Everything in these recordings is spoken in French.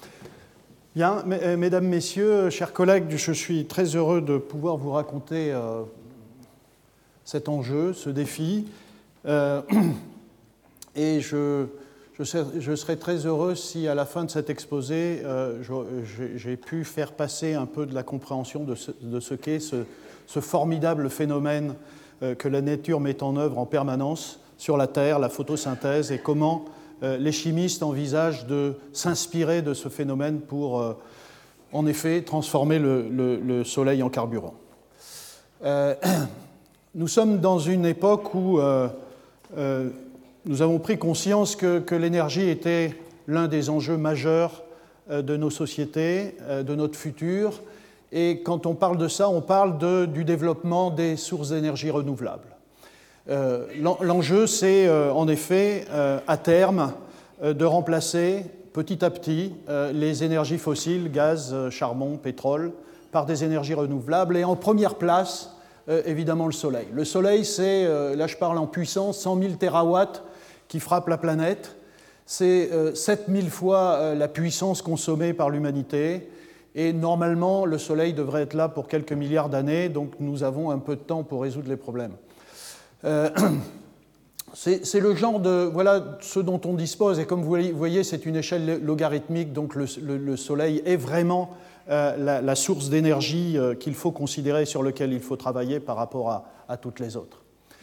Bien, mesdames, messieurs, chers collègues, je suis très heureux de pouvoir vous raconter cet enjeu, ce défi. Et je serais très heureux si, à la fin de cet exposé, j'ai pu faire passer un peu de la compréhension de ce qu'est ce formidable phénomène que la nature met en œuvre en permanence sur la Terre, la photosynthèse, et comment les chimistes envisagent de s'inspirer de ce phénomène pour, en effet, transformer le Soleil en carburant. Nous sommes dans une époque où nous avons pris conscience que l'énergie était l'un des enjeux majeurs de nos sociétés, de notre futur. Et quand on parle de ça, on parle du développement des sources d'énergie renouvelables. L'enjeu, c'est en effet, à terme, de remplacer petit à petit les énergies fossiles, gaz, charbon, pétrole, par des énergies renouvelables. Et en première place, évidemment, le Soleil. Le Soleil, c'est, là je parle en puissance, 100 000 terawatts qui frappent la planète. C'est 7000 fois la puissance consommée par l'humanité. Et normalement, le Soleil devrait être là pour quelques milliards d'années, donc nous avons un peu de temps pour résoudre les problèmes. C'est le genre de... Voilà ce dont on dispose, et comme vous voyez, c'est une échelle logarithmique, donc le Soleil est vraiment la source d'énergie qu'il faut considérer, sur laquelle il faut travailler par rapport à toutes les autres.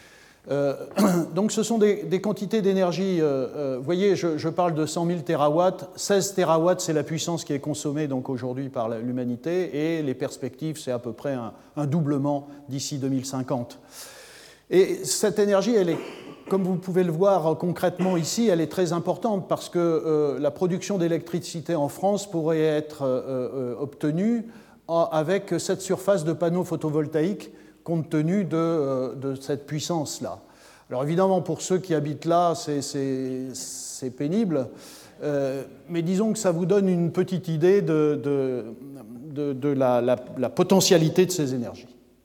Donc ce sont des quantités d'énergie, vous voyez, je parle de 100 000 terawatts, 16 terawatts c'est la puissance qui est consommée donc aujourd'hui par l'humanité, et les perspectives c'est à peu près un doublement d'ici 2050. Et cette énergie, elle est, comme vous pouvez le voir concrètement ici, elle est très importante parce que la production d'électricité en France pourrait être obtenue avec cette surface de panneaux photovoltaïques compte tenu de cette puissance-là. Alors évidemment, pour ceux qui habitent là, c'est pénible, mais disons que ça vous donne une petite idée de la potentialité de ces énergies.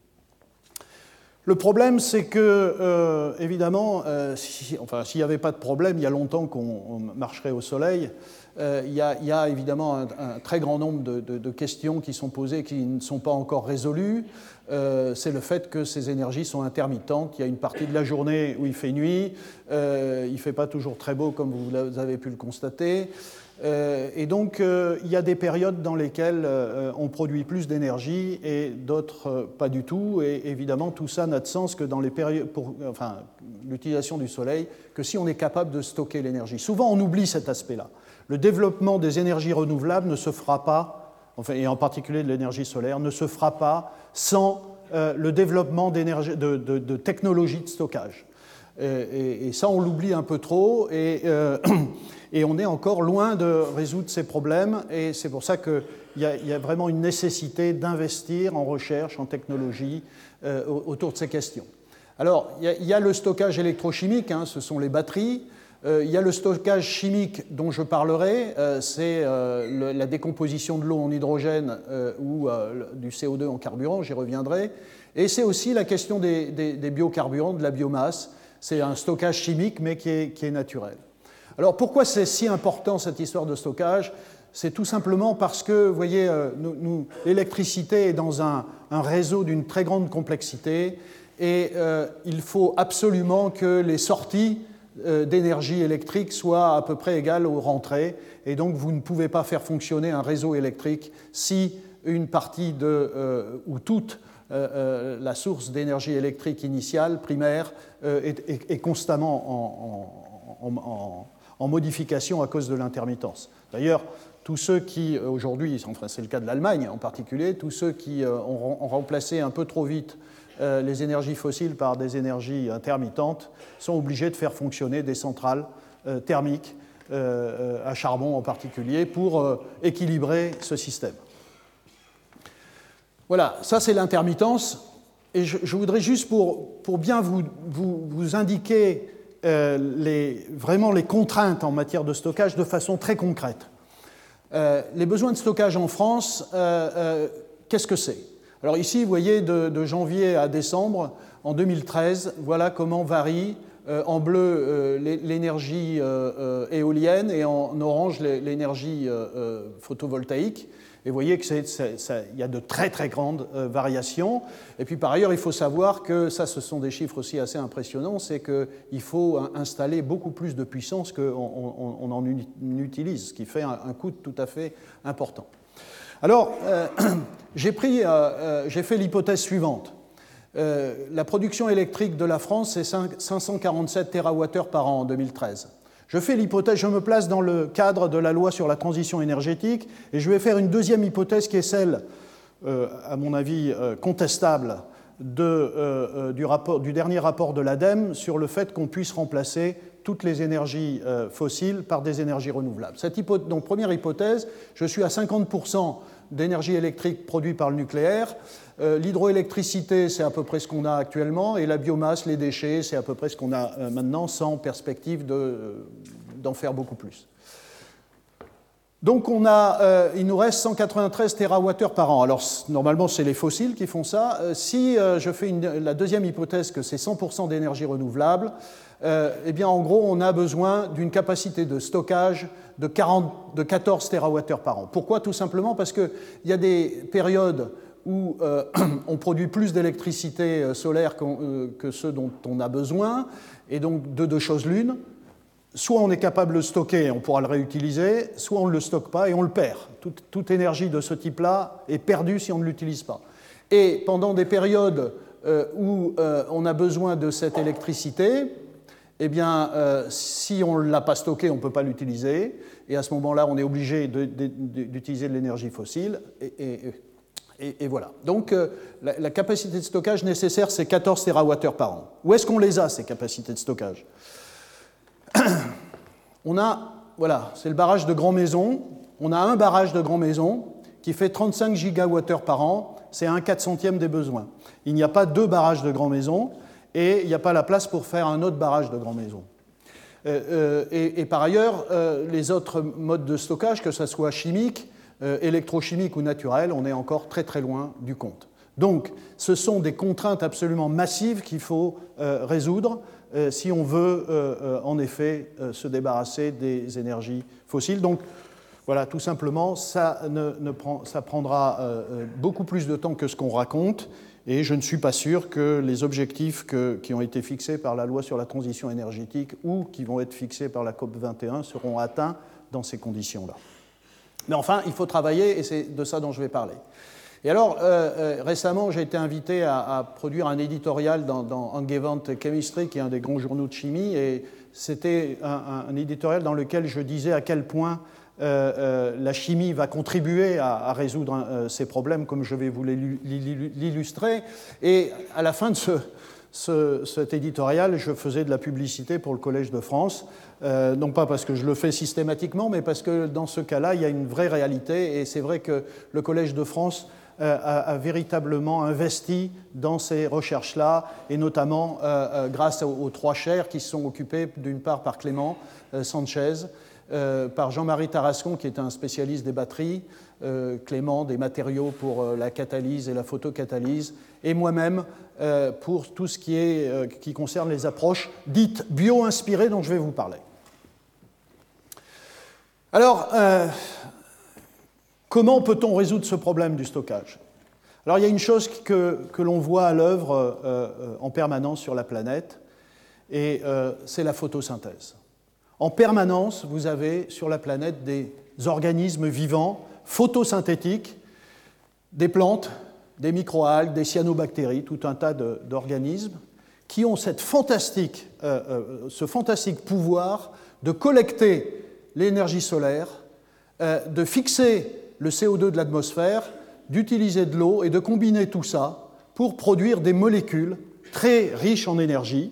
Le problème, c'est que, évidemment, s'il n'y avait pas de problème, il y a longtemps qu'on marcherait au Soleil. Il y a évidemment un très grand nombre de questions qui sont posées qui ne sont pas encore résolues. C'est le fait que ces énergies sont intermittentes. Il y a une partie de la journée où il fait nuit. Il ne fait pas toujours très beau, comme vous avez pu le constater. Et donc, il y a des périodes dans lesquelles on produit plus d'énergie et d'autres pas du tout. Et évidemment, tout ça n'a de sens que dans les périodes, l'utilisation du Soleil, que si on est capable de stocker l'énergie. Souvent, on oublie cet aspect-là. Le développement des énergies renouvelables ne se fera pas, et en particulier de l'énergie solaire, ne se fera pas sans le développement de technologies de stockage. Et ça, on l'oublie un peu trop, et on est encore loin de résoudre ces problèmes, et c'est pour ça qu'il y a vraiment une nécessité d'investir en recherche, en technologie, autour de ces questions. Alors, il y a le stockage électrochimique, ce sont les batteries. Il y a le stockage chimique dont je parlerai, c'est la décomposition de l'eau en hydrogène ou du CO2 en carburant, j'y reviendrai. Et c'est aussi la question des biocarburants, de la biomasse. C'est un stockage chimique, mais qui est naturel. Alors pourquoi c'est si important cette histoire de stockage ? C'est tout simplement parce que, vous voyez, l'électricité est dans un réseau d'une très grande complexité, et il faut absolument que les sorties d'énergie électrique soit à peu près égale aux rentrées, et donc vous ne pouvez pas faire fonctionner un réseau électrique si une partie ou toute la source d'énergie électrique initiale, primaire, est constamment en modification à cause de l'intermittence. D'ailleurs, tous ceux qui, aujourd'hui, enfin c'est le cas de l'Allemagne en particulier, tous ceux qui ont remplacé un peu trop vite les énergies fossiles par des énergies intermittentes sont obligés de faire fonctionner des centrales thermiques, à charbon en particulier, pour équilibrer ce système. Voilà, ça c'est l'intermittence. Et je voudrais juste, pour bien vous indiquer vraiment les contraintes en matière de stockage de façon très concrète. Les besoins de stockage en France, qu'est-ce que c'est ? Alors ici, vous voyez, de janvier à décembre, en 2013, voilà comment varie en bleu l'énergie éolienne et en orange l'énergie photovoltaïque. Et vous voyez qu'il y a de très très grandes variations. Et puis par ailleurs, il faut savoir que, ça ce sont des chiffres aussi assez impressionnants, c'est qu'il faut installer beaucoup plus de puissance qu'on en utilise, ce qui fait un coût tout à fait important. Alors, j'ai fait l'hypothèse suivante. La production électrique de la France, c'est 547 TWh par an en 2013. Je fais l'hypothèse, je me place dans le cadre de la loi sur la transition énergétique et je vais faire une deuxième hypothèse qui est celle, à mon avis, contestable du dernier rapport de l'ADEME sur le fait qu'on puisse remplacer toutes les énergies fossiles par des énergies renouvelables. Donc, première hypothèse, je suis à 50% d'énergie électrique produite par le nucléaire. L'hydroélectricité, c'est à peu près ce qu'on a actuellement, et la biomasse, les déchets, c'est à peu près ce qu'on a maintenant, sans perspective d'en faire beaucoup plus. Donc il nous reste 193 TWh par an. Alors normalement, c'est les fossiles qui font ça. Si je fais la deuxième hypothèse que c'est 100% d'énergie renouvelable, eh bien en gros, on a besoin d'une capacité de stockage de 14 TWh par an. Pourquoi? Tout simplement parce qu'il y a des périodes où on produit plus d'électricité solaire que ce dont on a besoin, et donc de deux choses l'une. Soit on est capable de le stocker et on pourra le réutiliser, soit on ne le stocke pas et on le perd. Toute énergie de ce type-là est perdue si on ne l'utilise pas. Et pendant des périodes où on a besoin de cette électricité, eh bien, si on ne l'a pas stocké, on ne peut pas l'utiliser. Et à ce moment-là, on est obligé d'utiliser de l'énergie fossile. Et voilà. Donc, la capacité de stockage nécessaire, c'est 14 TWh par an. Où est-ce qu'on les a, ces capacités de stockage? On a, voilà, c'est le barrage de Grand Maison. On a un barrage de Grand Maison qui fait 35 gigawattheures par an. C'est 1/400e des besoins. Il n'y a pas deux barrages de Grand Maison et il n'y a pas la place pour faire un autre barrage de Grand Maison. Et par ailleurs, les autres modes de stockage, que ce soit chimique, électrochimique ou naturel, on est encore très très loin du compte. Donc, ce sont des contraintes absolument massives qu'il faut résoudre si on veut en effet se débarrasser des énergies fossiles. Donc, voilà, tout simplement, ça prendra beaucoup plus de temps que ce qu'on raconte, et je ne suis pas sûr que les objectifs qui ont été fixés par la loi sur la transition énergétique ou qui vont être fixés par la COP21 seront atteints dans ces conditions-là. Mais enfin, il faut travailler, et c'est de ça dont je vais parler. Et alors, récemment, j'ai été invité à produire un éditorial dans Angewandte Chemistry, qui est un des grands journaux de chimie, et c'était un éditorial dans lequel je disais à quel point la chimie va contribuer à résoudre ces problèmes, comme je vais vous l'illustrer. Et à la fin de cet éditorial, je faisais de la publicité pour le Collège de France, non pas parce que je le fais systématiquement, mais parce que dans ce cas-là, il y a une vraie réalité, et c'est vrai que le Collège de France a véritablement investi dans ces recherches-là, et notamment grâce aux trois chaires qui sont occupées d'une part par Clément Sanchez, par Jean-Marie Tarascon, qui est un spécialiste des batteries, Clément des matériaux pour la catalyse et la photocatalyse, et moi-même pour tout ce qui concerne les approches dites bio-inspirées dont je vais vous parler. Alors, comment peut-on résoudre ce problème du stockage? Alors, il y a une chose que l'on voit à l'œuvre en permanence sur la planète, et c'est la photosynthèse. En permanence, vous avez sur la planète des organismes vivants, photosynthétiques, des plantes, des microalgues, des cyanobactéries, tout un tas d'organismes qui ont ce fantastique pouvoir de collecter l'énergie solaire, de fixer le CO2 de l'atmosphère, d'utiliser de l'eau et de combiner tout ça pour produire des molécules très riches en énergie.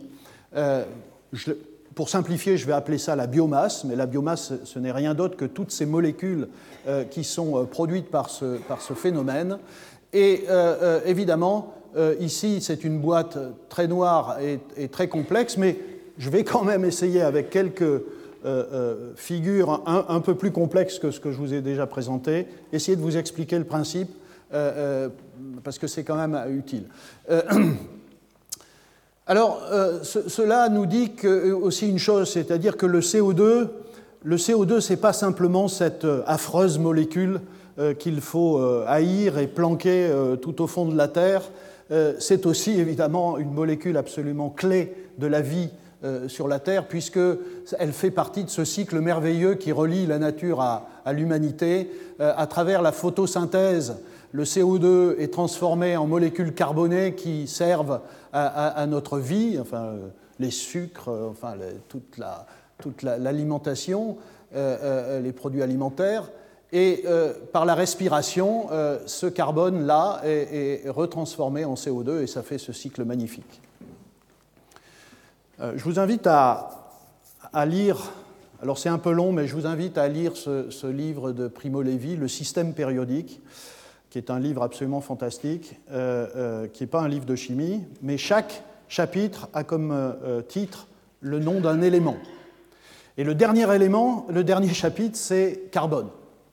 Pour simplifier, je vais appeler ça la biomasse, mais la biomasse, ce n'est rien d'autre que toutes ces molécules qui sont produites par ce phénomène. Et évidemment, ici, c'est une boîte très noire et très complexe, mais je vais quand même essayer avec quelques figures un peu plus complexes que ce que je vous ai déjà présenté, essayer de vous expliquer le principe, parce que c'est quand même utile. Alors, cela nous dit aussi une chose, c'est-à-dire que le CO2, ce n'est pas simplement cette affreuse molécule qu'il faut haïr et planquer tout au fond de la Terre, c'est aussi évidemment une molécule absolument clé de la vie sur la Terre, puisqu'elle fait partie de ce cycle merveilleux qui relie la nature à l'humanité. À travers la photosynthèse, le CO2 est transformé en molécules carbonées qui servent à notre vie, enfin, les sucres, enfin, toute l'alimentation, les produits alimentaires. Et par la respiration, ce carbone-là est retransformé en CO2 et ça fait ce cycle magnifique. Je vous invite à lire, alors c'est un peu long, mais je vous invite à lire ce livre de Primo Levi, Le système périodique, qui est un livre absolument fantastique, qui n'est pas un livre de chimie, mais chaque chapitre a comme titre le nom d'un élément. Et le dernier élément, le dernier chapitre, c'est carbone.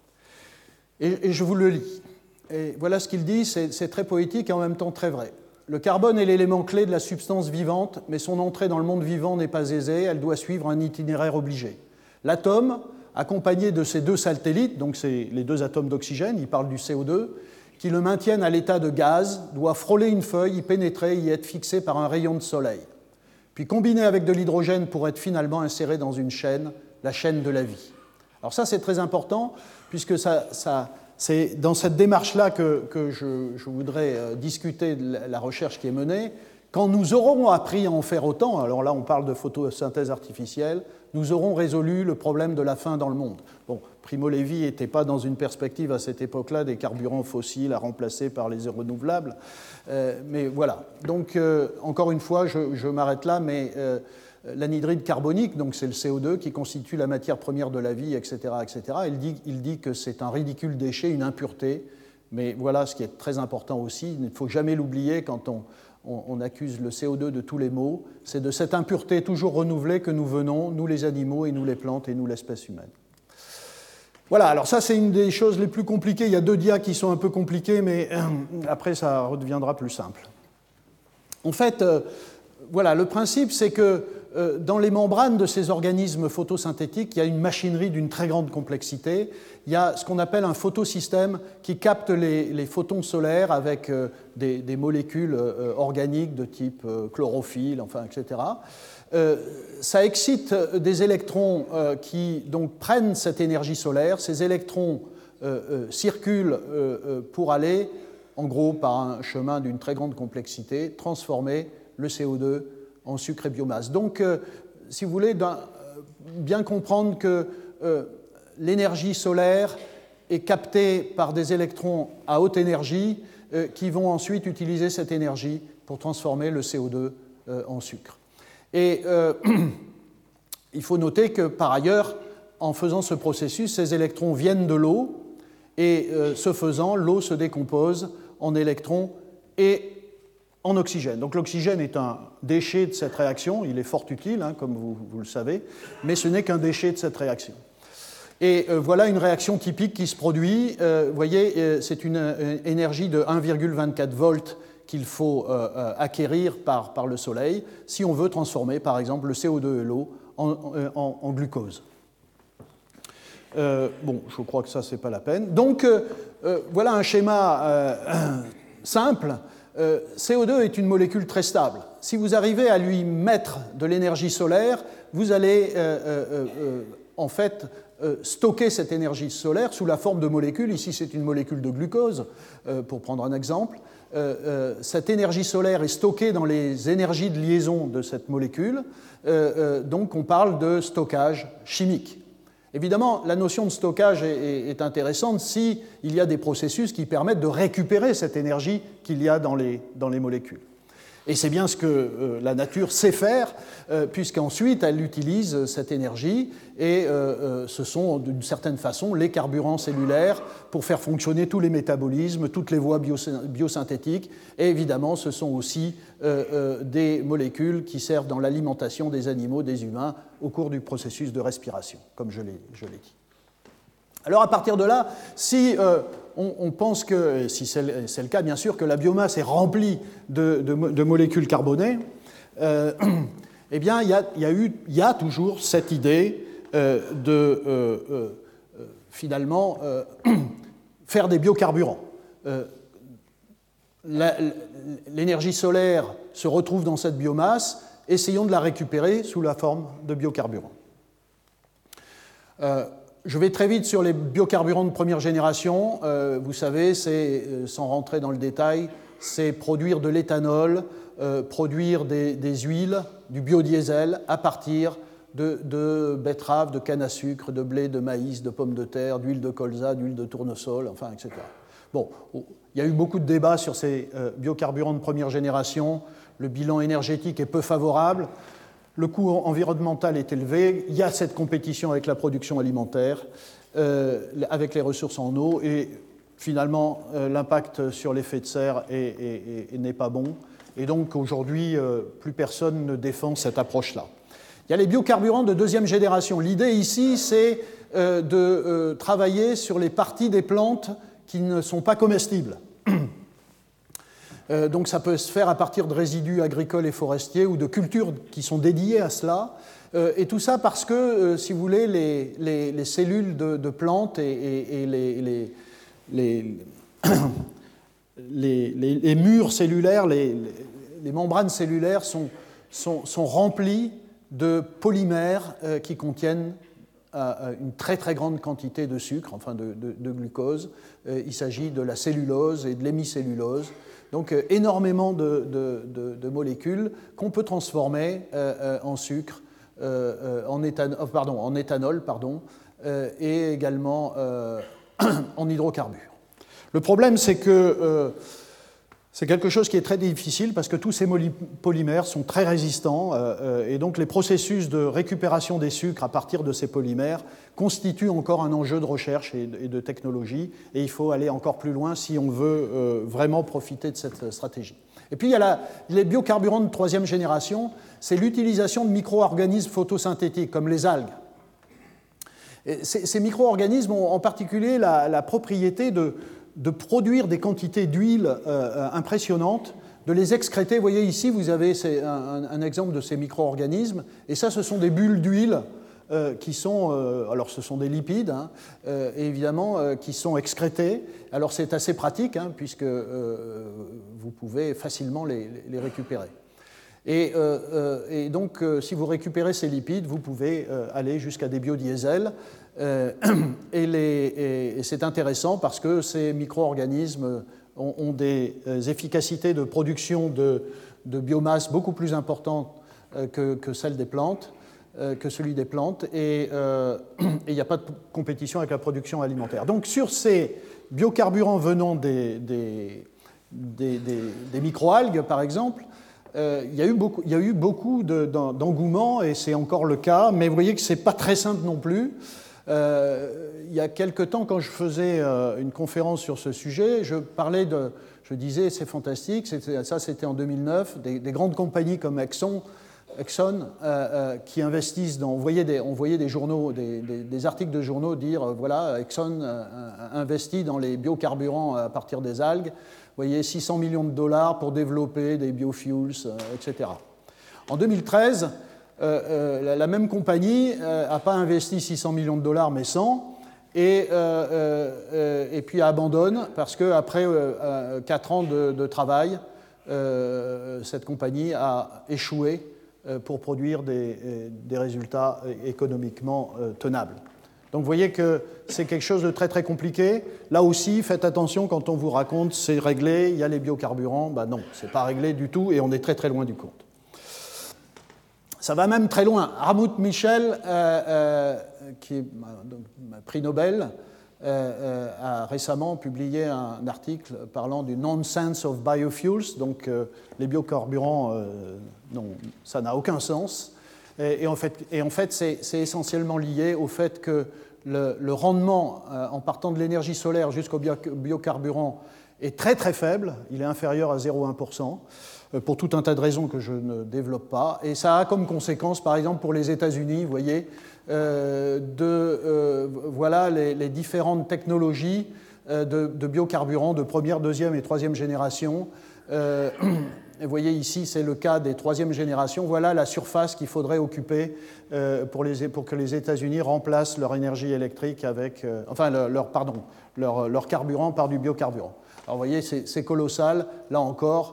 Et je vous le lis. Et voilà ce qu'il dit, c'est très poétique et en même temps très vrai. Le carbone est l'élément clé de la substance vivante, mais son entrée dans le monde vivant n'est pas aisée, elle doit suivre un itinéraire obligé. L'atome, accompagné de ses deux satellites, donc c'est les deux atomes d'oxygène, il parle du CO2, qui le maintiennent à l'état de gaz, doit frôler une feuille, y pénétrer, y être fixé par un rayon de soleil. Puis combiné avec de l'hydrogène pour être finalement inséré dans une chaîne, la chaîne de la vie. Alors ça, c'est très important, puisque c'est dans cette démarche-là que je voudrais discuter de la recherche qui est menée. Quand nous aurons appris à en faire autant, alors là on parle de photosynthèse artificielle, nous aurons résolu le problème de la faim dans le monde. Bon, Primo Levi n'était pas dans une perspective à cette époque-là des carburants fossiles à remplacer par les renouvelables, mais voilà. Donc encore une fois, je m'arrête là, mais l'anhydride carbonique, donc c'est le CO2 qui constitue la matière première de la vie, etc., etc. Il dit que c'est un ridicule déchet, une impureté, mais voilà ce qui est très important aussi, il ne faut jamais l'oublier quand on accuse le CO2 de tous les maux, c'est de cette impureté toujours renouvelée que nous venons, nous les animaux et nous les plantes et nous l'espèce humaine. Voilà, alors ça c'est une des choses les plus compliquées, il y a deux dias qui sont un peu compliqués, mais après ça redeviendra plus simple. En fait, voilà, le principe c'est que dans les membranes de ces organismes photosynthétiques, il y a une machinerie d'une très grande complexité. Il y a ce qu'on appelle un photosystème qui capte les photons solaires avec des molécules organiques de type chlorophylle, enfin, etc. Ça excite des électrons qui donc prennent cette énergie solaire. Ces électrons circulent pour aller, en gros, par un chemin d'une très grande complexité, transformer le CO2 en sucre et biomasse. Donc, si vous voulez, bien comprendre que l'énergie solaire est captée par des électrons à haute énergie qui vont ensuite utiliser cette énergie pour transformer le CO2 en sucre. Et il faut noter que, par ailleurs, en faisant ce processus, ces électrons viennent de l'eau et, ce faisant, l'eau se décompose en électrons et en oxygène. Donc l'oxygène est un déchet de cette réaction, il est fort utile, hein, comme vous le savez, mais ce n'est qu'un déchet de cette réaction. Et voilà une réaction typique qui se produit. Vous voyez, c'est une énergie de 1,24 volts qu'il faut acquérir par le soleil si on veut transformer, par exemple, le CO2 et l'eau en glucose. Bon, je crois que ça, c'est pas la peine. Donc, voilà un schéma simple. CO2 est une molécule très stable. Si vous arrivez à lui mettre de l'énergie solaire, vous allez en fait stocker cette énergie solaire sous la forme de molécules. Ici, c'est une molécule de glucose, pour prendre un exemple. Cette énergie solaire est stockée dans les énergies de liaison de cette molécule. Donc, on parle de stockage chimique. Évidemment, la notion de stockage est intéressante s'il y a des processus qui permettent de récupérer cette énergie qu'il y a dans les molécules. Et c'est bien ce que la nature sait faire, puisqu'ensuite elle utilise cette énergie, et ce sont d'une certaine façon les carburants cellulaires pour faire fonctionner tous les métabolismes, toutes les voies biosynthétiques, et évidemment ce sont aussi des molécules qui servent dans l'alimentation des animaux, des humains, au cours du processus de respiration, comme je l'ai dit. Alors à partir de là, si on pense que, si c'est le cas bien sûr, que la biomasse est remplie de molécules carbonées, eh bien, il y a toujours cette idée finalement, faire des biocarburants. L'énergie solaire se retrouve dans cette biomasse, essayons de la récupérer sous la forme de biocarburants. Je vais très vite sur les biocarburants de première génération. Vous savez, sans rentrer dans le détail, c'est produire de l'éthanol, produire des huiles, du biodiesel à partir de betteraves, de canne à sucre, de blé, de maïs, de pommes de terre, d'huile de colza, d'huile de tournesol, enfin, etc. Bon, il y a eu beaucoup de débats sur ces biocarburants de première génération. Le bilan énergétique est peu favorable. Le coût environnemental est élevé. Il y a cette compétition avec la production alimentaire, avec les ressources en eau. Et finalement, l'impact sur l'effet de serre n'est pas bon. Et donc, aujourd'hui, plus personne ne défend cette approche-là. Il y a les biocarburants de deuxième génération. L'idée ici, c'est de travailler sur les parties des plantes qui ne sont pas comestibles. Donc ça peut se faire à partir de résidus agricoles et forestiers ou de cultures qui sont dédiées à cela. Et tout ça parce que, si vous voulez, les cellules de plantes et les murs cellulaires, les membranes cellulaires sont remplis de polymères qui contiennent une très très grande quantité de sucre, enfin de glucose. Il s'agit de la cellulose et de l'hémicellulose. Donc énormément de molécules qu'on peut transformer en sucre, en éthanol, et également en hydrocarbures. Le problème, c'est que c'est quelque chose qui est très difficile parce que tous ces polymères sont très résistants et donc les processus de récupération des sucres à partir de ces polymères constituent encore un enjeu de recherche et de technologie et il faut aller encore plus loin si on veut vraiment profiter de cette stratégie. Et puis il y a les biocarburants de troisième génération, c'est l'utilisation de micro-organismes photosynthétiques comme les algues. Et ces micro-organismes ont en particulier la propriété de produire des quantités d'huile impressionnantes, de les excréter. Vous voyez ici, vous avez un exemple de ces micro-organismes, et ça, ce sont des bulles d'huile qui sont, alors ce sont des lipides, évidemment, qui sont excrétés. Alors c'est assez pratique, puisque vous pouvez facilement les récupérer. Et donc, si vous récupérez ces lipides, vous pouvez aller jusqu'à des biodiesels. Et c'est intéressant parce que ces micro-organismes ont des efficacités de production de biomasse beaucoup plus importantes que celles des plantes, que celui des plantes, et il n'y a pas de compétition avec la production alimentaire. Donc sur ces biocarburants venant des microalgues, par exemple, il y a eu beaucoup d'engouement, et c'est encore le cas, mais vous voyez que ce n'est pas très simple non plus. Il y a quelque temps, quand je faisais une conférence sur ce sujet, je disais c'est fantastique, c'était en 2009, des grandes compagnies comme Exxon qui investissent on voyait des journaux, des articles de journaux dire voilà, Exxon investit dans les biocarburants à partir des algues, vous voyez, 600 millions de dollars pour développer des biofuels, etc. En 2013, la même compagnie n'a pas investi 600 millions de dollars, mais 100, et puis abandonne parce qu'après 4 ans de travail, cette compagnie a échoué pour produire des résultats économiquement tenables. Donc vous voyez que c'est quelque chose de très très compliqué. Là aussi, faites attention quand on vous raconte c'est réglé, il y a les biocarburants. Ben non, c'est pas réglé du tout et on est très très loin du compte. Ça va même très loin. Hartmut Michel, qui est prix Nobel, a récemment publié un article parlant du nonsense of biofuels, donc les biocarburants, non, ça n'a aucun sens. Et en fait c'est essentiellement lié au fait que le rendement en partant de l'énergie solaire jusqu'au biocarburant est très très faible, il est inférieur à 0,1%. Pour tout un tas de raisons que je ne développe pas. Et ça a comme conséquence, par exemple, pour les États-Unis, vous voyez, voilà les différentes technologies de biocarburants de première, deuxième et troisième génération Et vous voyez ici, c'est le cas des troisième générations. Voilà la surface qu'il faudrait occuper pour que les États-Unis remplacent leur énergie électrique avec, leur carburant par du biocarburant. Alors vous voyez, c'est colossal. Là encore,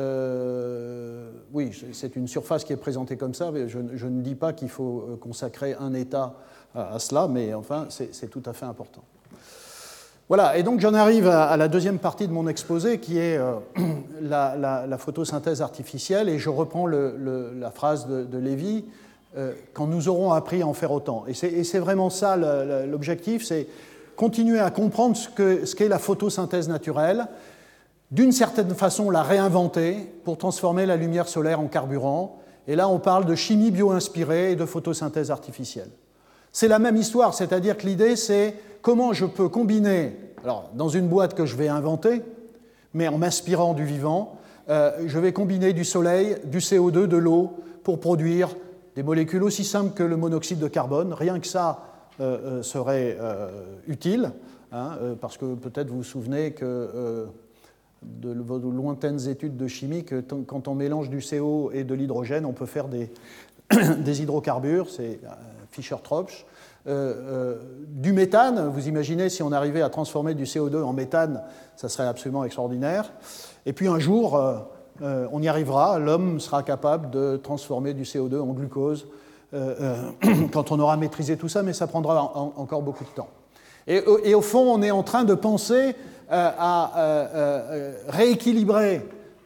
oui, c'est une surface qui est présentée comme ça. Mais je ne dis pas qu'il faut consacrer un État à cela, mais enfin, c'est tout à fait important. Voilà, et donc j'en arrive à la deuxième partie de mon exposé, qui est la photosynthèse artificielle, et je reprends la phrase de Lévy, quand nous aurons appris à en faire autant. Et c'est vraiment ça l'objectif, c'est continuer à comprendre ce qu'est la photosynthèse naturelle, d'une certaine façon la réinventer pour transformer la lumière solaire en carburant. Et là, on parle de chimie bio-inspirée et de photosynthèse artificielle. C'est la même histoire, c'est-à-dire que l'idée, c'est comment je peux combiner, alors dans une boîte que je vais inventer, mais en m'inspirant du vivant, je vais combiner du soleil, du CO2, de l'eau, pour produire des molécules aussi simples que le monoxyde de carbone. Rien que ça serait utile, hein, parce que peut-être vous vous souvenez que de vos lointaines études de chimie, que quand on mélange du CO et de l'hydrogène, on peut faire des hydrocarbures, c'est Fischer-Tropsch. Du méthane, vous imaginez si on arrivait à transformer du CO2 en méthane, ça serait absolument extraordinaire. Et puis un jour, on y arrivera, l'homme sera capable de transformer du CO2 en glucose quand on aura maîtrisé tout ça, mais ça prendra encore beaucoup de temps. Et au fond, on est en train de penser à rééquilibrer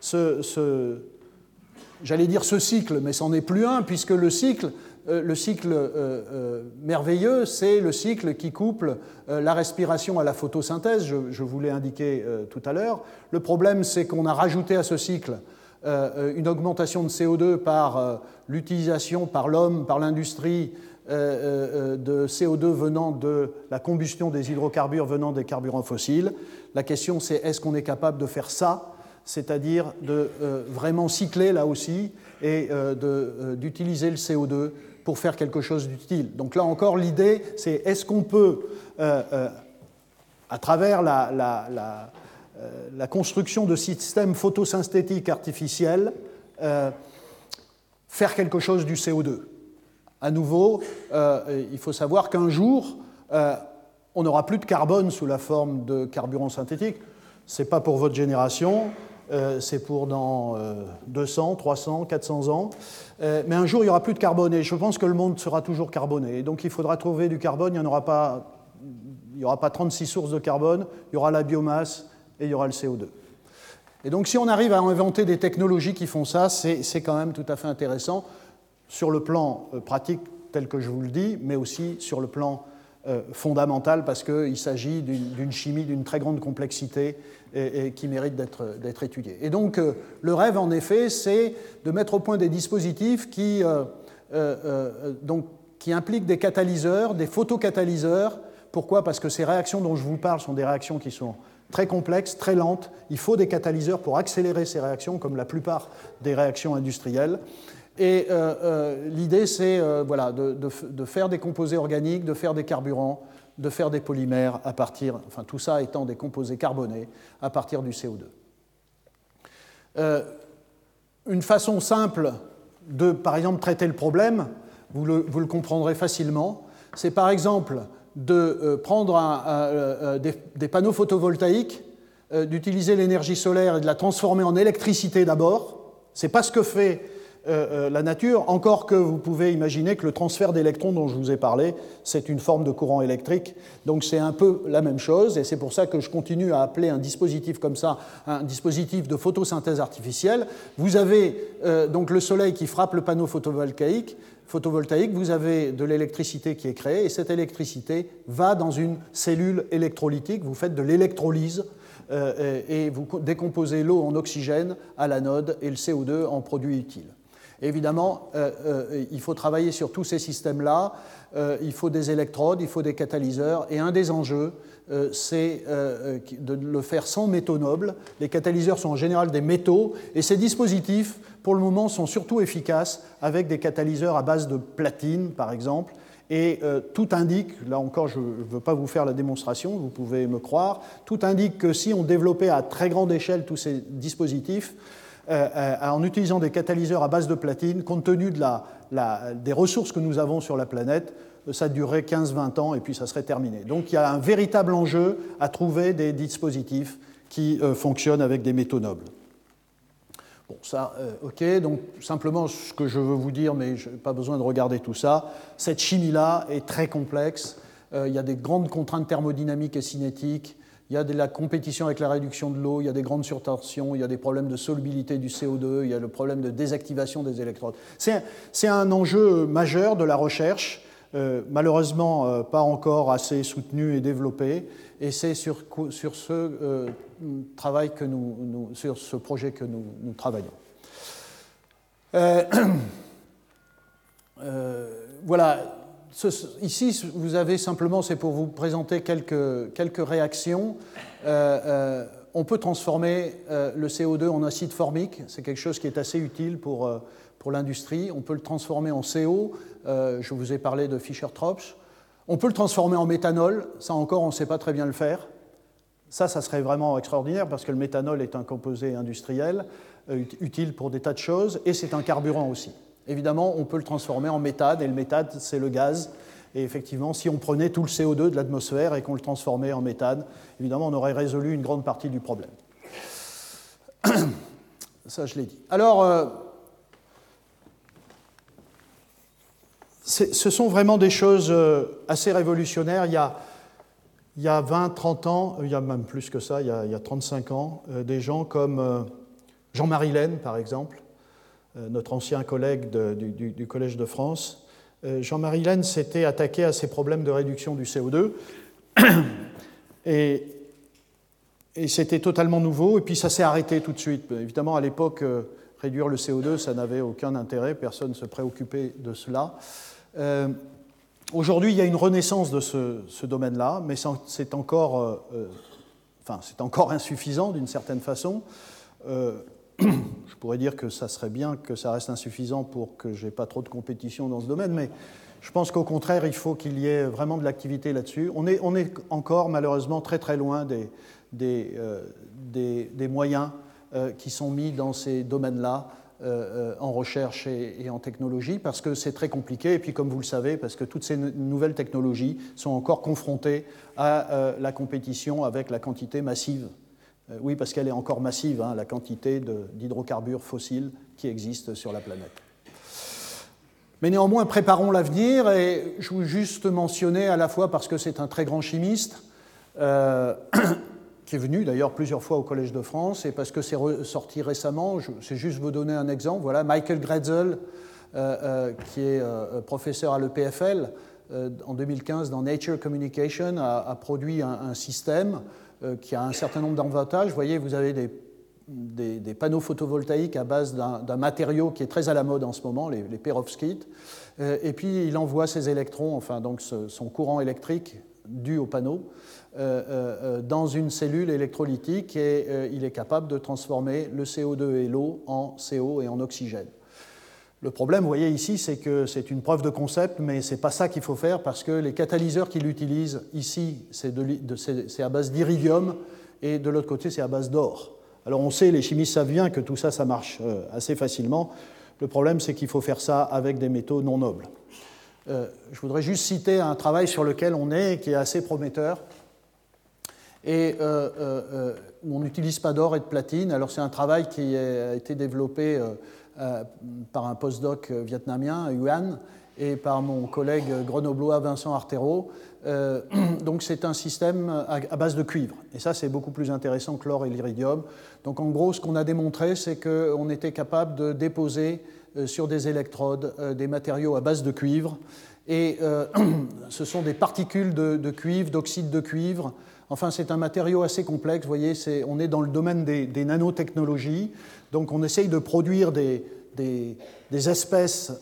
j'allais dire ce cycle, mais c'en est plus un, puisque le cycle merveilleux, c'est le cycle qui couple la respiration à la photosynthèse, je vous l'ai indiqué tout à l'heure. Le problème, c'est qu'on a rajouté à ce cycle une augmentation de CO2 par l'utilisation par l'homme, par l'industrie, de CO2 venant de la combustion des hydrocarbures venant des carburants fossiles. La question, c'est est-ce qu'on est capable de faire ça, c'est-à-dire de vraiment cycler là aussi et d'utiliser le CO2 pour faire quelque chose d'utile. Donc là encore, l'idée, c'est est-ce qu'on peut, à travers la construction de systèmes photosynthétiques artificiels, faire quelque chose du CO2. À nouveau, il faut savoir qu'un jour, on n'aura plus de carbone sous la forme de carburant synthétique. Ce n'est pas pour votre génération, c'est pour dans 200, 300, 400 ans. Mais un jour, il n'y aura plus de carbone. Et je pense que le monde sera toujours carboné. Et donc, il faudra trouver du carbone. Il n'y aura pas 36 sources de carbone. Il y aura la biomasse et il y aura le CO2. Et donc, si on arrive à inventer des technologies qui font ça, c'est quand même tout à fait intéressant sur le plan pratique, tel que je vous le dis, mais aussi sur le plan fondamental, parce qu'il s'agit d'une chimie d'une très grande complexité et qui mérite d'être étudiée. Et donc, le rêve, en effet, c'est de mettre au point des dispositifs qui impliquent des catalyseurs, des photocatalyseurs. Pourquoi ? Parce que ces réactions dont je vous parle sont des réactions qui sont très complexes, très lentes. Il faut des catalyseurs pour accélérer ces réactions, comme la plupart des réactions industrielles. Et l'idée, c'est de faire des composés organiques, de faire des carburants, de faire des polymères à partir, enfin tout ça étant des composés carbonés à partir du CO2. Une façon simple de, par exemple, traiter le problème, vous le comprendrez facilement, c'est par exemple de prendre des panneaux photovoltaïques, d'utiliser l'énergie solaire et de la transformer en électricité d'abord. Ce n'est pas ce que fait la nature, encore que vous pouvez imaginer que le transfert d'électrons dont je vous ai parlé, c'est une forme de courant électrique. Donc c'est un peu la même chose, et c'est pour ça que je continue à appeler un dispositif comme ça un dispositif de photosynthèse artificielle. Vous avez donc le soleil qui frappe le panneau photovoltaïque, vous avez de l'électricité qui est créée, et cette électricité va dans une cellule électrolytique, vous faites de l'électrolyse, et vous décomposez l'eau en oxygène à l'anode et le CO2 en produit utile. Évidemment, il faut travailler sur tous ces systèmes-là, il faut des électrodes, il faut des catalyseurs, et un des enjeux, c'est de le faire sans métaux nobles. Les catalyseurs sont en général des métaux, et ces dispositifs, pour le moment, sont surtout efficaces avec des catalyseurs à base de platine, par exemple, et tout indique, là encore je ne veux pas vous faire la démonstration, vous pouvez me croire, tout indique que si on développait à très grande échelle tous ces dispositifs, en utilisant des catalyseurs à base de platine, compte tenu des ressources que nous avons sur la planète, ça durerait 15-20 ans et puis ça serait terminé. Donc il y a un véritable enjeu à trouver des dispositifs qui fonctionnent avec des métaux nobles. Bon, ça, ok, donc simplement ce que je veux vous dire, mais je n'ai pas besoin de regarder tout ça, cette chimie-là est très complexe, il y a des grandes contraintes thermodynamiques et cinétiques, il y a de la compétition avec la réduction de l'eau, il y a des grandes surtensions, il y a des problèmes de solubilité du CO2, il y a le problème de désactivation des électrodes. C'est un enjeu majeur de la recherche, malheureusement pas encore assez soutenu et développé, et c'est sur ce travail sur ce projet que nous travaillons. Voilà. Ici, vous avez simplement, c'est pour vous présenter quelques réactions. On peut transformer le CO2 en acide formique, c'est quelque chose qui est assez utile pour l'industrie. On peut le transformer en CO, je vous ai parlé de Fischer-Tropsch. On peut le transformer en méthanol, ça encore on ne sait pas très bien le faire. Ça serait vraiment extraordinaire parce que le méthanol est un composé industriel utile pour des tas de choses et c'est un carburant aussi. Évidemment, on peut le transformer en méthane, et le méthane, c'est le gaz. Et effectivement, si on prenait tout le CO2 de l'atmosphère et qu'on le transformait en méthane, évidemment, on aurait résolu une grande partie du problème. Ça, je l'ai dit. Alors, ce sont vraiment des choses assez révolutionnaires. Il y a 20, 30 ans, il y a même plus que ça, il y a 35 ans, des gens comme Jean-Marie Laine, par exemple, notre ancien collègue du Collège de France. Jean-Marie Laine s'était attaqué à ces problèmes de réduction du CO2 et c'était totalement nouveau et puis ça s'est arrêté tout de suite. Évidemment, à l'époque, réduire le CO2, ça n'avait aucun intérêt, personne ne se préoccupait de cela. Aujourd'hui, il y a une renaissance de ce domaine-là, mais c'est encore insuffisant d'une certaine façon. Je pourrais dire que ça serait bien que ça reste insuffisant pour que je n'ai pas trop de compétition dans ce domaine, mais je pense qu'au contraire, il faut qu'il y ait vraiment de l'activité là-dessus. On est encore malheureusement très très loin des moyens qui sont mis dans ces domaines-là en recherche et en technologie, parce que c'est très compliqué, et puis comme vous le savez, parce que toutes ces nouvelles technologies sont encore confrontées à la compétition avec la quantité massive. Oui, parce qu'elle est encore massive, hein, la quantité d'hydrocarbures fossiles qui existent sur la planète. Mais néanmoins, préparons l'avenir, et je veux juste mentionner à la fois, parce que c'est un très grand chimiste, qui est venu d'ailleurs plusieurs fois au Collège de France, et parce que c'est sorti récemment, c'est juste vous donner un exemple. Voilà, Michael Grätzel, qui est professeur à l'EPFL, en 2015 dans Nature Communication, a produit un système qui a un certain nombre d'avantages. Vous voyez, vous avez des panneaux photovoltaïques à base d'un matériau qui est très à la mode en ce moment, les perovskites, et puis il envoie ses électrons, enfin donc son courant électrique dû au panneau, dans une cellule électrolytique, et il est capable de transformer le CO2 et l'eau en CO et en oxygène. Le problème, vous voyez ici, c'est que c'est une preuve de concept, mais ce n'est pas ça qu'il faut faire, parce que les catalyseurs qu'il utilise ici, c'est à base d'iridium, et de l'autre côté, c'est à base d'or. Alors on sait, les chimistes savent bien que tout ça, ça marche assez facilement. Le problème, c'est qu'il faut faire ça avec des métaux non nobles. Je voudrais juste citer un travail sur lequel on est, qui est assez prometteur, et où on n'utilise pas d'or et de platine. Alors c'est un travail qui a été développé par un postdoc vietnamien, Yuan, et par mon collègue grenoblois Vincent Artero. Donc c'est un système à base de cuivre. Et ça, c'est beaucoup plus intéressant que l'or et l'iridium. Donc en gros, ce qu'on a démontré, c'est qu'on était capable de déposer sur des électrodes des matériaux à base de cuivre. Et ce sont des particules de cuivre, d'oxyde de cuivre. Enfin, c'est un matériau assez complexe. Vous voyez, on est dans le domaine des nanotechnologies. Donc on essaye de produire des espèces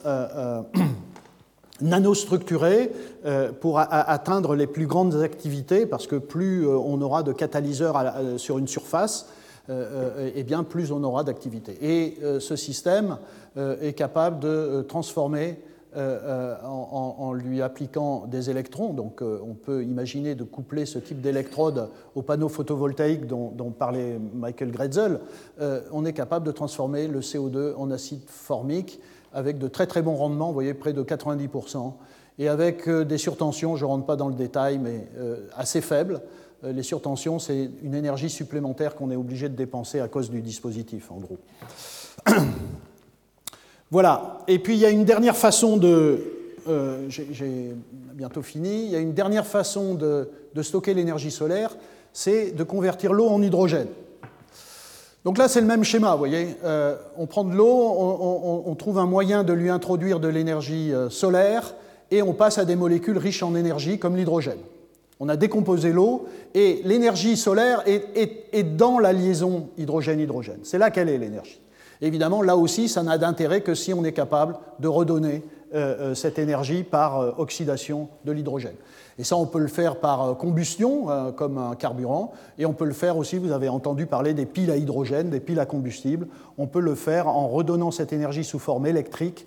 nanostructurées pour atteindre les plus grandes activités, parce que plus on aura de catalyseurs sur une surface, et bien plus on aura d'activité. Et ce système est capable de transformer en lui appliquant des électrons. Donc on peut imaginer de coupler ce type d'électrode aux panneaux photovoltaïques dont parlait Michael Grätzel. On est capable de transformer le CO2 en acide formique avec de très très bons rendements, vous voyez, près de 90%, et avec des surtensions, je ne rentre pas dans le détail, mais assez faibles. Les surtensions, c'est une énergie supplémentaire qu'on est obligé de dépenser à cause du dispositif, en gros. Voilà. Et puis, il y a une dernière façon de... j'ai bientôt fini. Il y a une dernière façon de stocker l'énergie solaire, c'est de convertir l'eau en hydrogène. Donc là, c'est le même schéma, vous voyez. On prend de l'eau, on trouve un moyen de lui introduire de l'énergie solaire, et on passe à des molécules riches en énergie, comme l'hydrogène. On a décomposé l'eau, et l'énergie solaire est dans la liaison hydrogène-hydrogène. C'est là qu'elle est, l'énergie. Évidemment, là aussi, ça n'a d'intérêt que si on est capable de redonner cette énergie par oxydation de l'hydrogène. Et ça, on peut le faire par combustion, comme un carburant, et on peut le faire aussi, vous avez entendu parler des piles à hydrogène, des piles à combustible. On peut le faire en redonnant cette énergie sous forme électrique,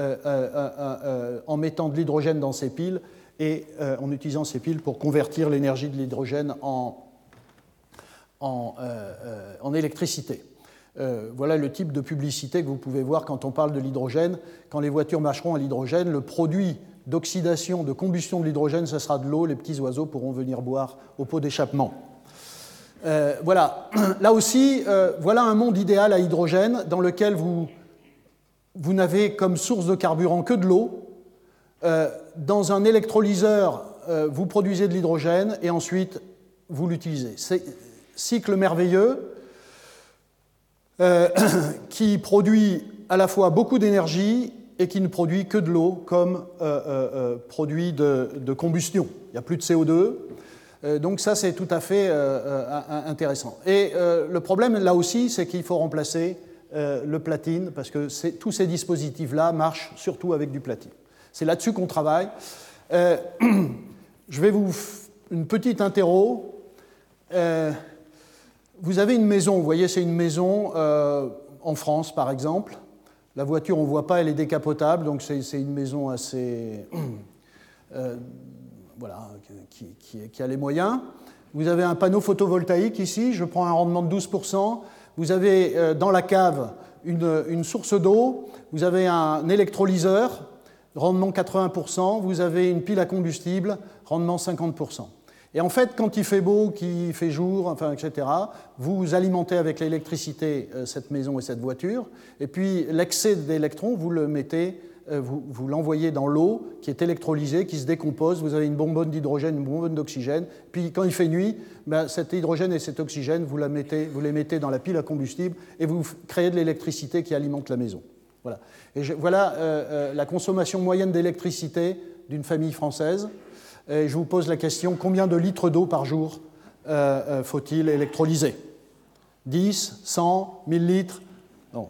en mettant de l'hydrogène dans ces piles, et en utilisant ces piles pour convertir l'énergie de l'hydrogène en électricité. Voilà le type de publicité que vous pouvez voir quand on parle de l'hydrogène. Quand les voitures marcheront à l'hydrogène, le produit d'oxydation, de combustion de l'hydrogène, ce sera de l'eau. Les petits oiseaux pourront venir boire au pot d'échappement. Voilà. Là aussi, voilà un monde idéal à hydrogène dans lequel vous n'avez comme source de carburant que de l'eau. Dans un électrolyseur, vous produisez de l'hydrogène et ensuite vous l'utilisez. C'est un cycle merveilleux qui produit à la fois beaucoup d'énergie et qui ne produit que de l'eau comme produit de combustion. Il n'y a plus de CO2, donc ça c'est tout à fait intéressant. Et le problème là aussi, c'est qu'il faut remplacer le platine, parce que tous ces dispositifs-là marchent surtout avec du platine. C'est là-dessus qu'on travaille. Je vais une petite interro. Vous avez une maison, vous voyez, c'est une maison en France, par exemple. La voiture, on ne voit pas, elle est décapotable, donc c'est une maison assez... voilà, qui a les moyens. Vous avez un panneau photovoltaïque ici, je prends un rendement de 12%. Vous avez dans la cave une source d'eau, vous avez un électrolyseur, rendement 80%, vous avez une pile à combustible, rendement 50%. Et en fait, quand il fait beau, qu'il fait jour, enfin, etc., vous alimentez avec l'électricité cette maison et cette voiture, et puis l'excès d'électrons, vous le mettez, vous l'envoyez dans l'eau qui est électrolysée, qui se décompose, vous avez une bonbonne d'hydrogène, une bonbonne d'oxygène, puis quand il fait nuit, ben, cet hydrogène et cet oxygène, vous les mettez dans la pile à combustible et vous créez de l'électricité qui alimente la maison. Voilà, voilà la consommation moyenne d'électricité d'une famille française. Et je vous pose la question, combien de litres d'eau par jour faut-il électrolyser? 10, 100, 1000 litres? Non.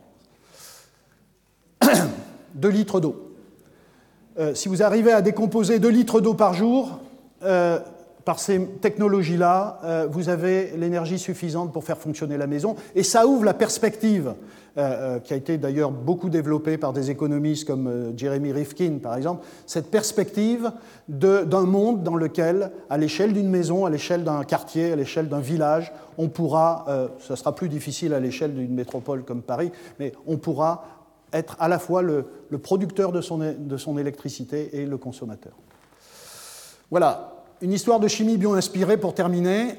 2 litres d'eau. Si vous arrivez à décomposer 2 litres d'eau par jour, par ces technologies-là, vous avez l'énergie suffisante pour faire fonctionner la maison. Et ça ouvre la perspective, qui a été d'ailleurs beaucoup développée par des économistes comme Jeremy Rifkin, par exemple, cette perspective d'un monde dans lequel, à l'échelle d'une maison, à l'échelle d'un quartier, à l'échelle d'un village, on pourra, ça sera plus difficile à l'échelle d'une métropole comme Paris, mais on pourra être à la fois le producteur de son électricité et le consommateur. Voilà. Une histoire de chimie bio-inspirée pour terminer.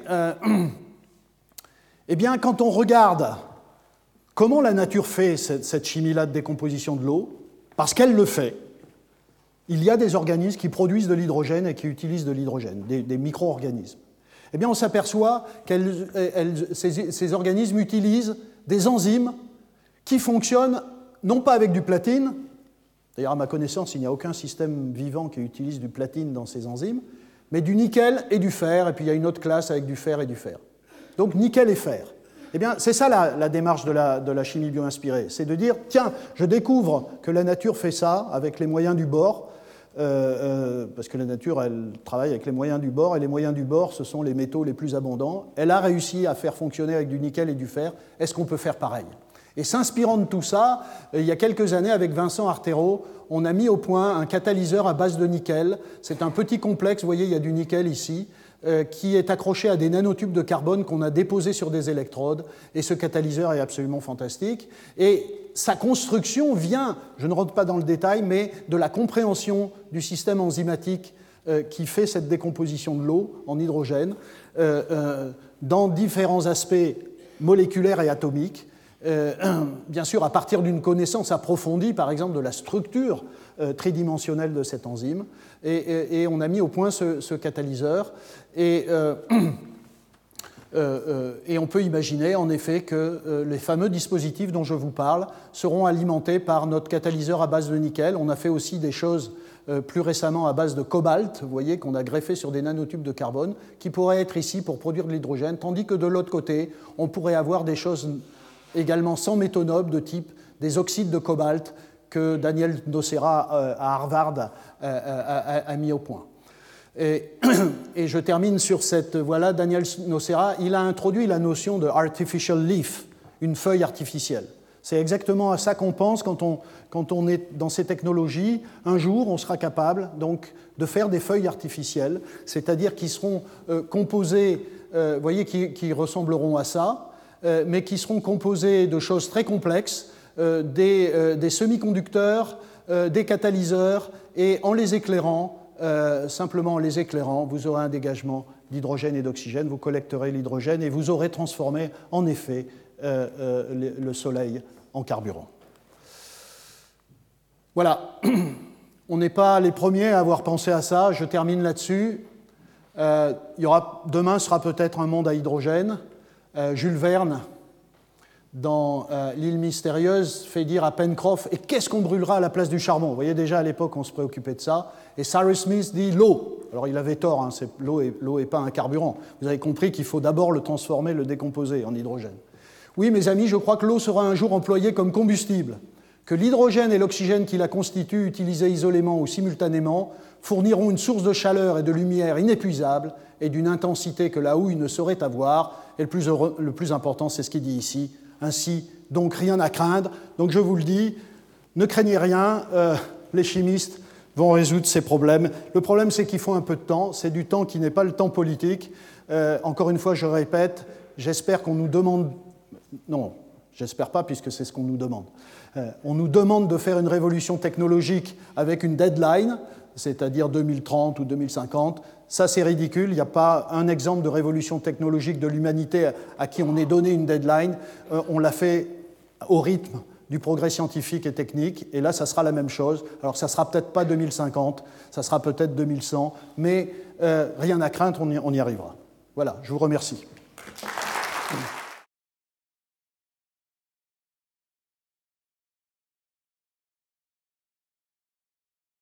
Eh bien, quand on regarde comment la nature fait cette chimie-là de décomposition de l'eau, parce qu'elle le fait, il y a des organismes qui produisent de l'hydrogène et qui utilisent de l'hydrogène, des micro-organismes. Eh bien, on s'aperçoit que ces organismes utilisent des enzymes qui fonctionnent non pas avec du platine, d'ailleurs, à ma connaissance, il n'y a aucun système vivant qui utilise du platine dans ces enzymes, mais du nickel et du fer, et puis il y a une autre classe avec du fer et du fer. Donc nickel et fer. Eh bien, c'est ça la démarche de la chimie bio-inspirée, c'est de dire, tiens, je découvre que la nature fait ça avec les moyens du bord, parce que la nature, elle travaille avec les moyens du bord, et les moyens du bord, ce sont les métaux les plus abondants. Elle a réussi à faire fonctionner avec du nickel et du fer. Est-ce qu'on peut faire pareil? Et s'inspirant de tout ça, il y a quelques années, avec Vincent Artero, on a mis au point un catalyseur à base de nickel. C'est un petit complexe, vous voyez, il y a du nickel ici, qui est accroché à des nanotubes de carbone qu'on a déposés sur des électrodes. Et ce catalyseur est absolument fantastique. Et sa construction vient, je ne rentre pas dans le détail, mais de la compréhension du système enzymatique qui fait cette décomposition de l'eau en hydrogène dans différents aspects moléculaires et atomiques. Bien sûr, à partir d'une connaissance approfondie, par exemple, de la structure tridimensionnelle de cette enzyme. Et on a mis au point ce catalyseur. Et on peut imaginer, en effet, que les fameux dispositifs dont je vous parle seront alimentés par notre catalyseur à base de nickel. On a fait aussi des choses plus récemment à base de cobalt, vous voyez, qu'on a greffé sur des nanotubes de carbone, qui pourraient être ici pour produire de l'hydrogène, tandis que de l'autre côté, on pourrait avoir des choses également sans métaux nobles de type des oxydes de cobalt que Daniel Nocera à Harvard a mis au point. Et je termine sur cette... Voilà, Daniel Nocera, il a introduit la notion de artificial leaf, une feuille artificielle. C'est exactement à ça qu'on pense quand on est dans ces technologies. Un jour, on sera capable donc, de faire des feuilles artificielles, c'est-à-dire qui seront composées, vous voyez, qui ressembleront à ça, mais qui seront composés de choses très complexes, des semi-conducteurs, des catalyseurs, et en les éclairant, simplement en les éclairant, vous aurez un dégagement d'hydrogène et d'oxygène, vous collecterez l'hydrogène et vous aurez transformé, en effet, le Soleil en carburant. Voilà, on n'est pas les premiers à avoir pensé à ça, je termine là-dessus. Demain sera peut-être un monde à hydrogène. Jules Verne, dans L'île mystérieuse, fait dire à Pencroff « Et qu'est-ce qu'on brûlera à la place du charbon ?» Vous voyez, déjà à l'époque, on se préoccupait de ça. Et Cyrus Smith dit « L'eau ». Alors il avait tort, hein, l'eau n'est pas un carburant. Vous avez compris qu'il faut d'abord le transformer, le décomposer en hydrogène. Oui, mes amis, je crois que l'eau sera un jour employée comme combustible, que l'hydrogène et l'oxygène qui la constituent, utilisés isolément ou simultanément, fourniront une source de chaleur et de lumière inépuisable et d'une intensité que la houille ne saurait avoir. Et le plus important, c'est ce qu'il dit ici. Ainsi, donc, rien à craindre. Donc, je vous le dis, ne craignez rien, les chimistes vont résoudre ces problèmes. Le problème, c'est qu'il faut un peu de temps. C'est du temps qui n'est pas le temps politique. Encore une fois, je répète, j'espère qu'on nous demande... Non, j'espère pas, puisque c'est ce qu'on nous demande. On nous demande de faire une révolution technologique avec une deadline, c'est-à-dire 2030 ou 2050. Ça, c'est ridicule. Il n'y a pas un exemple de révolution technologique de l'humanité à qui on ait donné une deadline. On l'a fait au rythme du progrès scientifique et technique. Et là, ça sera la même chose. Alors, ça ne sera peut-être pas 2050, ça sera peut-être 2100, mais rien à craindre, on y arrivera. Voilà, je vous remercie.